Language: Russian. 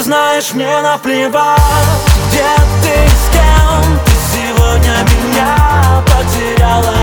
знаешь, мне наплевать, где ты, с кем ты сегодня меня потеряла.